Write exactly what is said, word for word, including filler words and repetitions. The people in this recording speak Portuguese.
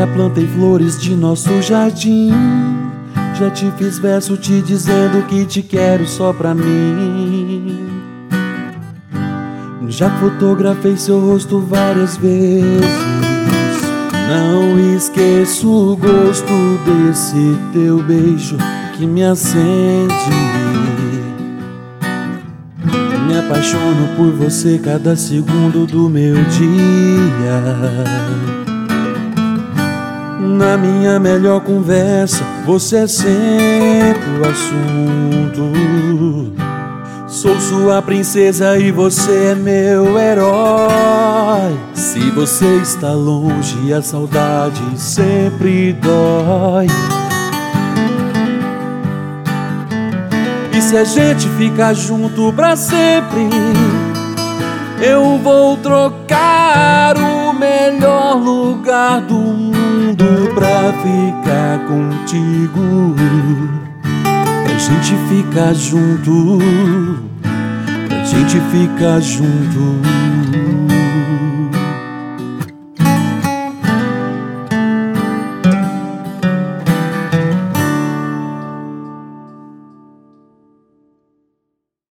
Já plantei flores de nosso jardim, já te fiz verso te dizendo que te quero só pra mim. Já fotografei seu rosto várias vezes, não esqueço o gosto desse teu beijo que me acende. Me apaixono por você cada segundo do meu dia. Na minha melhor conversa, você é sempre o assunto. Sou sua princesa e você é meu herói. Se você está longe, a saudade sempre dói. E se a gente ficar junto pra sempre, eu vou trocar o melhor lugar do mundo pra ficar contigo. Pra gente ficar junto, pra gente ficar junto.